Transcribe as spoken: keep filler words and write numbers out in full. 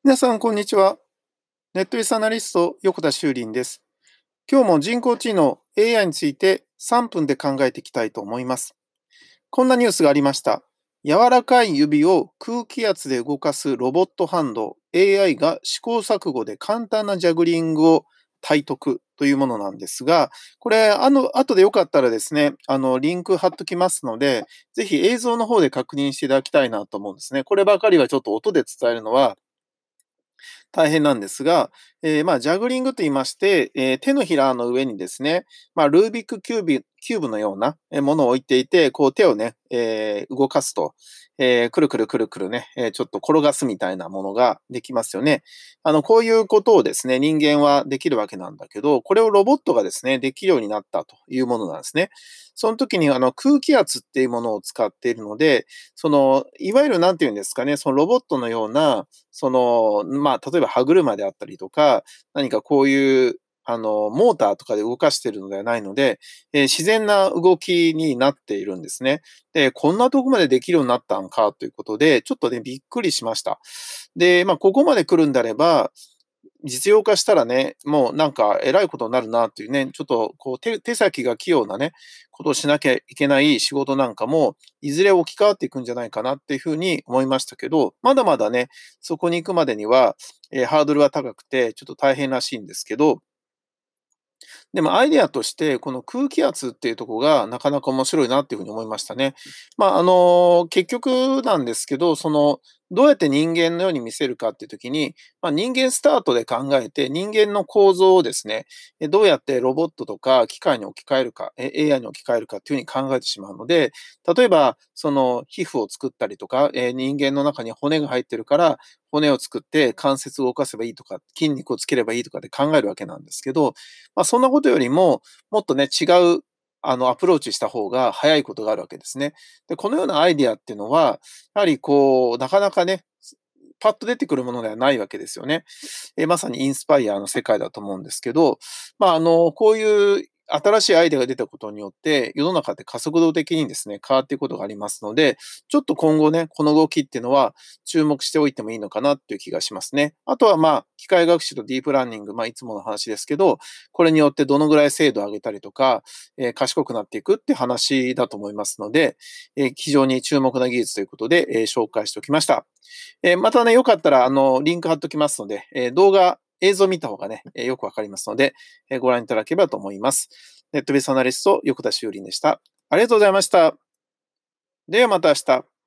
皆さん、こんにちは。ネットベースアナリスト、横田修林です。今日も人工知能 エーアイ についてさんぷんで考えていきたいと思います。こんなニュースがありました。柔らかい指を空気圧で動かすロボットハンド エーアイ が試行錯誤で簡単なジャグリングを体得というものなんですが、これ、あの、後でよかったらですね、あの、リンク貼っときますので、ぜひ映像の方で確認していただきたいなと思うんですね。こればかりはちょっと音で伝えるのは大変なんですが、えー、まあ、ジャグリングと言いまして、えー、手のひらの上にですね、まあ、ルービックキュービキューブのようなものを置いていて、こう手をね、えー、動かすと、えー、くるくるくるくるね、えー、ちょっと転がすみたいなものができますよね。あの、こういうことをですね、人間はできるわけなんだけど、これをロボットがですね、できるようになったというものなんですね。その時にあの空気圧っていうものを使っているので、その、いわゆるなんていうんですかね、そのロボットのような、その、まあ、例えば歯車であったりとか、何かこういう、あの、モーターとかで動かしているのではないので、えー自然な動きになっているんですね。で、こんなとこまでできるようになったんかということで、ちょっとね、びっくりしました。で、まあ、ここまで来るんであれば、実用化したらね、もうなんか偉いことになるなっていうね、ちょっとこう手手先が器用なね、ことをしなきゃいけない仕事なんかも、いずれ置き換わっていくんじゃないかなっていうふうに思いましたけど、まだまだね、そこに行くまでには、えーハードルは高くて、ちょっと大変らしいんですけど、でもアイデアとして、この空気圧っていうところがなかなか面白いなっていうふうに思いましたね。まあ、あの、結局なんですけど、その、どうやって人間のように見せるかっていう時に、まあ、人間スタートで考えて、人間の構造をですね、えどうやってロボットとか機械に置き換えるか、え エーアイ に置き換えるかっていうふうに考えてしまうので、例えば、その皮膚を作ったりとか、え人間の中に骨が入ってるから、骨を作って関節を動かせばいいとか、筋肉をつければいいとかで考えるわけなんですけど、まあ、そんなことよりも、もっとね、違う、あの、アプローチした方が早いことがあるわけですね。で、このようなアイディアっていうのは、やはりこう、なかなかね、パッと出てくるものではないわけですよね。え、まさにインスパイアの世界だと思うんですけど、まあ、あの、こういう新しいアイデアが出たことによって、世の中って加速度的にですね、変わっていくことがありますので、ちょっと今後ね、この動きっていうのは注目しておいてもいいのかなっていう気がしますね。あとは、まあ、機械学習とディープラーニング、まあ、いつもの話ですけど、これによってどのぐらい精度を上げたりとか、えー賢くなっていくって話だと思いますので、えー非常に注目な技術ということで、えー紹介しておきました。えーまたね、よかったら、あの、リンク貼っときますので、えー動画、映像を見た方がね、えーよくわかりますので、えーご覧いただければと思います。ネットベースアナリスト、横田修林でした。ありがとうございました。ではまた明日。